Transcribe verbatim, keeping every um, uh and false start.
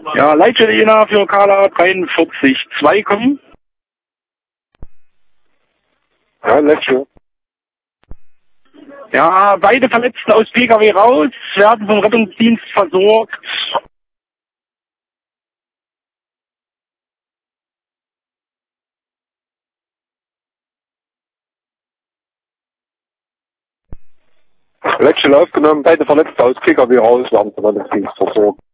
Ja, Leitstelle Jena für Kala dreiundvierzig zwei kommen. Ja, Letzte. Ja, beide Verletzten aus P K W raus, werden vom Rettungsdienst versorgt. Letzte aufgenommen, beide Verletzte aus P K W raus, werden vom Rettungsdienst versorgt.